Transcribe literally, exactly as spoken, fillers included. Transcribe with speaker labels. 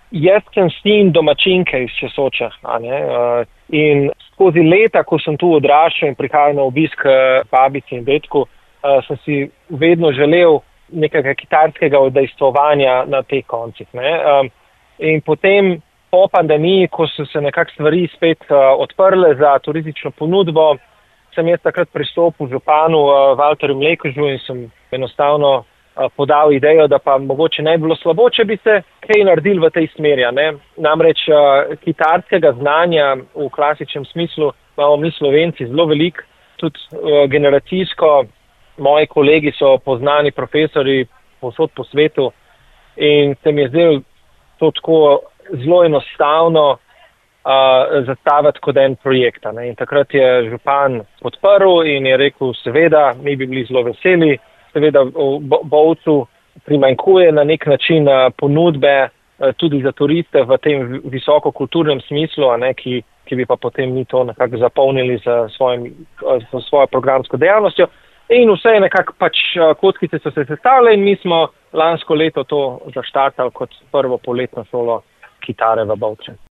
Speaker 1: jaz sem sin domačinke iz Česoča. In skozi leta, ko sem tu odraščal in prihajal na obisk babici in dedku, sem si vedno želel nekega kitarskega udejstvovanja na teh koncih. Ne. In potem po pandemiji, ko so se nekako stvari spet odprle za turistično ponudbo, sem jaz takrat pristopil županu Valterju Mlekužu in sem enostavno podal idejo, da pa mogoče ne bi bilo slabo, če bi se kaj naredili v tej smeri. Ne? Namreč kitarskega znanja v klasičnem smislu imamo mi Slovenci zelo veliko, tudi generacijsko. Moji kolegi so poznani profesori povsod po svetu in se mi je zdelo to tako zelo enostavno uh, zastaviti kot en projekt. Ne? In takrat je župan podprl in je rekel, seveda, mi bi bili zelo veseli. Seveda v Bovcu primanjkuje na nek način ponudbe tudi za turiste v tem visokokulturnem smislu, ne, ki, ki bi pa potem mi to nekako zapolnili za, svojim, za svojo programsko dejavnostjo. In vse je nekako pač kockice so se sestavile in mi smo lansko leto to zaštartali kot prvo poletno šolo kitare v Bovcu.